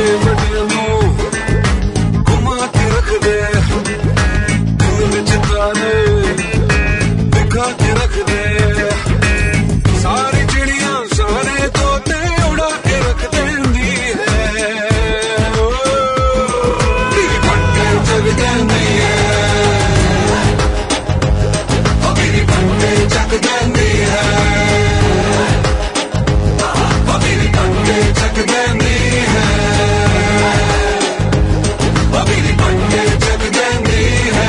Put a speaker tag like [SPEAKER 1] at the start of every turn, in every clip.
[SPEAKER 1] बड़िया घुमा के रख दे, दिल विच तारे दिखा के रख दे, सारी चिड़िया सारे तोते उड़ा के रख देंदी है, मेरी पट्टे जग देंदी है, मेरी पट्टे जग देंदी है, मेरी पट्टे जग देंदी है, मेरी पट्टे जग देंदी है।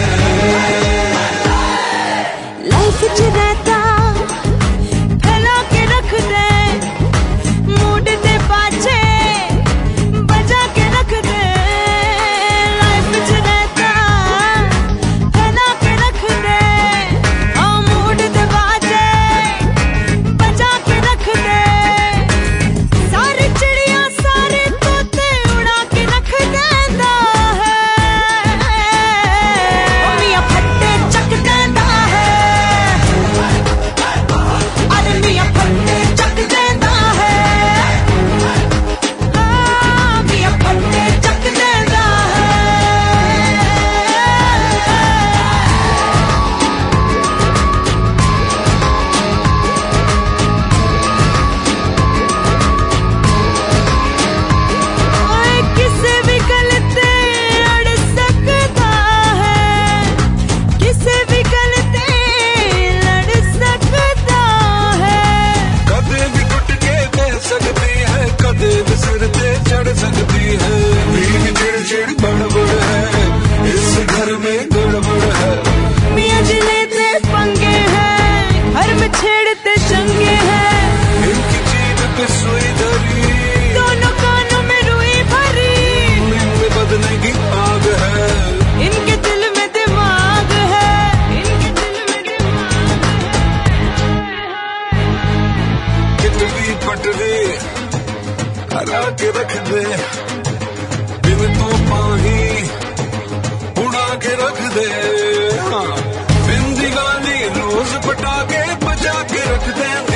[SPEAKER 2] लाइफ च रहता फैला के रख दे, मूड दे पाछे बजा के रख दे, लाइफ च रहता फैला के रख दे, मूड दे पाछे बजा के रख दे, सारी चिड़िया सारे तोते उड़ा के रख देंदा है, मियां फट्टे चक देंदा है, अरे मियां फट्टे चक देंदा है, मियां फट्टे चक देंदा है। ओए किसे भी गल ते अड़ सकता है, किसे भी गल ते लड़ सकता है,
[SPEAKER 1] कदे भी टूट के बह सकती है, कदे भी सिर पे चढ़ सकती है, मेरी चिड़ बड़बड़ है, इस घर में गड़बड़ है,
[SPEAKER 2] मियां जी लेते पंगे हैं, हर में छेड़ते चंगे हैं,
[SPEAKER 1] इनकी जीभ पे सुई धरी,
[SPEAKER 2] दोनों कानों में रुई भरी,
[SPEAKER 1] इनमें बदले की आग है,
[SPEAKER 2] इनके दिल में दिमाग है, इनके दिल में दिमाग है।
[SPEAKER 1] कितनी पटरी हरा के रख दे, बिन तो पाही उड़ा के रख दे, बिन दिगाली रोज पटा के बजा के रख दे।